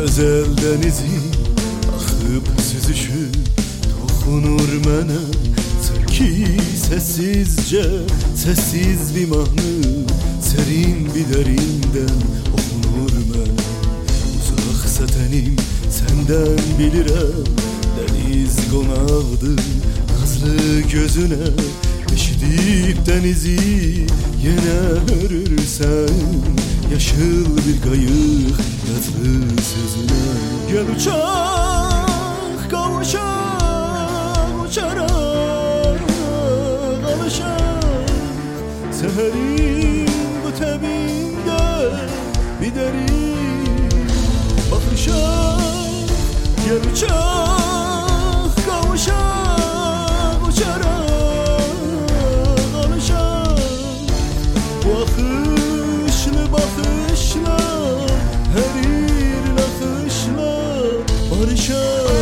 Özel denizi akıp süzüşüp dokunur mənə sanki sessizce, sessiz bir mahnı serin bir derinden okunur mən. Uzaksa tenim senden bilirəm, deniz qonaqdır nazlı gözüne. Eşidip denizi yine hörürsen, yaşıl bir qayıq yazlı sözüne. Gel uçaq, qavuşaq, uçaraq, alışaq. Seherin bu təbində bir derin baxışaq. Gel uçaq, qavuşaq, uçaraq, alışaq. Bu akışlı bakışla, her bir nakışla barışaq.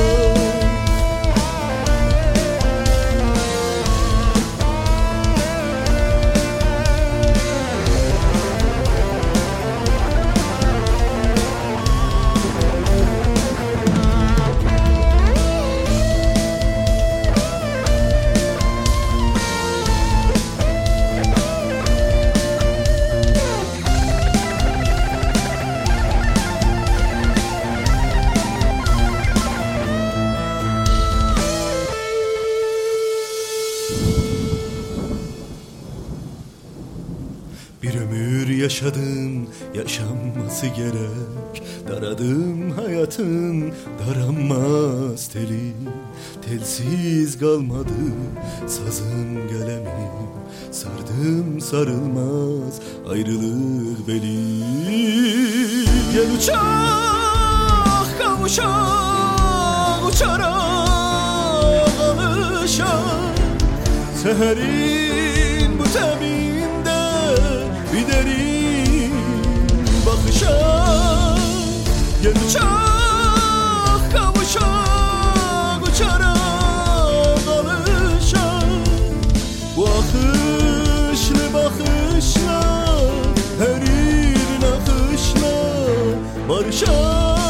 Bir ömür yaşadım, yaşanması gerek. Daradım hayatın daranmaz teli. Telsiz kalmadı sazım gelemim. Sardım sarılmaz ayrılık beli. Gel uçak, kavuşak, uçarak, alışak. Seherin bu teminde bir derin bakışa. Gel uçak, kavuşak, uçarak, alışak. Bu akışlı bakışla, her bir nakışla barışak.